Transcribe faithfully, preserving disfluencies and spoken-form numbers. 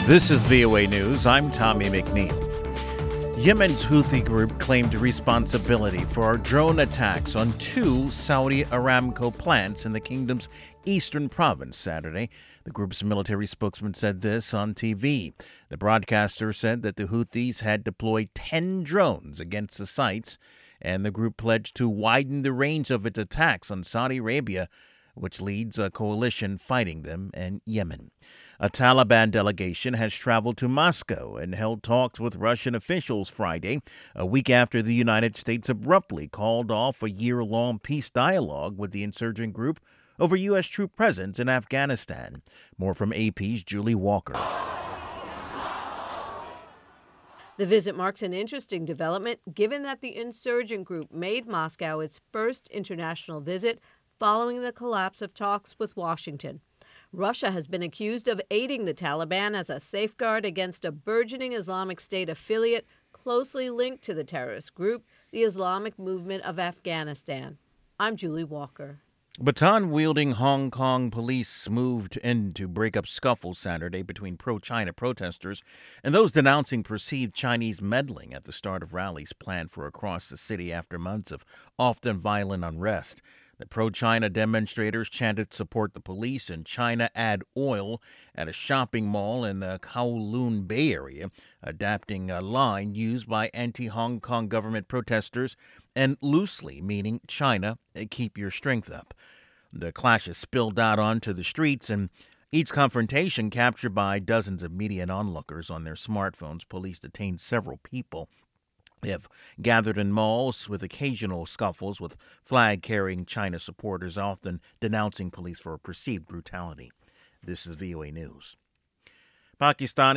This is V O A News. I'm Tommy McNeil. Yemen's Houthi group claimed responsibility for drone attacks on two Saudi Aramco plants in the kingdom's eastern province Saturday. The group's military spokesman said this on T V. The broadcaster said that the Houthis had deployed ten drones against the sites, and the group pledged to widen the range of its attacks on Saudi Arabia, which leads a coalition fighting them in Yemen. A Taliban delegation has traveled to Moscow and held talks with Russian officials Friday, a week after the United States abruptly called off a year-long peace dialogue with the insurgent group over U S troop presence in Afghanistan. More from A P's Julie Walker. The visit marks an interesting development, given that the insurgent group made Moscow its first international visit following the collapse of talks with Washington. Russia has been accused of aiding the Taliban as a safeguard against a burgeoning Islamic State affiliate closely linked to the terrorist group, the Islamic Movement of Afghanistan. I'm Julie Walker. Baton-wielding Hong Kong police moved in to break up scuffles Saturday between pro-China protesters and those denouncing perceived Chinese meddling at the start of rallies planned for across the city after months of often violent unrest. The pro-China demonstrators chanted support the police and China add oil at a shopping mall in the Kowloon Bay Area, adapting a line used by anti-Hong Kong government protesters and loosely meaning China, keep your strength up. The clashes spilled out onto the streets, and each confrontation captured by dozens of media and onlookers on their smartphones. Police detained several people. They have gathered in malls with occasional scuffles with flag-carrying China supporters, often denouncing police for perceived brutality. This is V O A News. Pakistani